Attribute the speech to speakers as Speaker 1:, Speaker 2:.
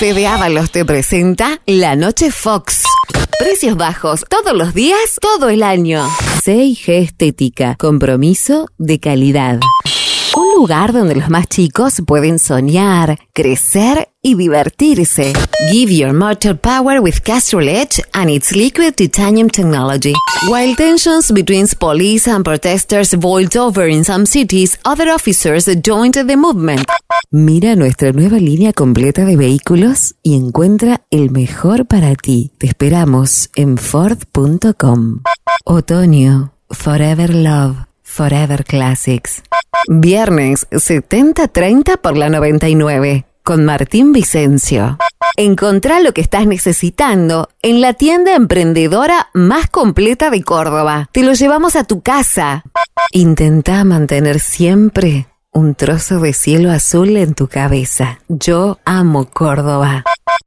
Speaker 1: Fede Ábalos te presenta La Noche Fox. Precios bajos todos los días, todo el año. C&G Estética, compromiso de calidad. Un lugar donde los más chicos pueden soñar, crecer y divertirse. Give your motor power with Castrol Edge and its liquid titanium technology. While tensions between police and protesters boiled over in some cities, other officers joined the movement. Mira nuestra nueva línea completa de vehículos y encuentra el mejor para ti. Te esperamos en Ford.com. Otoño, Forever Love, Forever Classics. Viernes 70-30 por la 99, con Martín Vicencio. Encontrá lo que estás necesitando en la tienda emprendedora más completa de Córdoba. Te lo llevamos a tu casa. Intentá mantener siempre un trozo de cielo azul en tu cabeza. Yo amo Córdoba.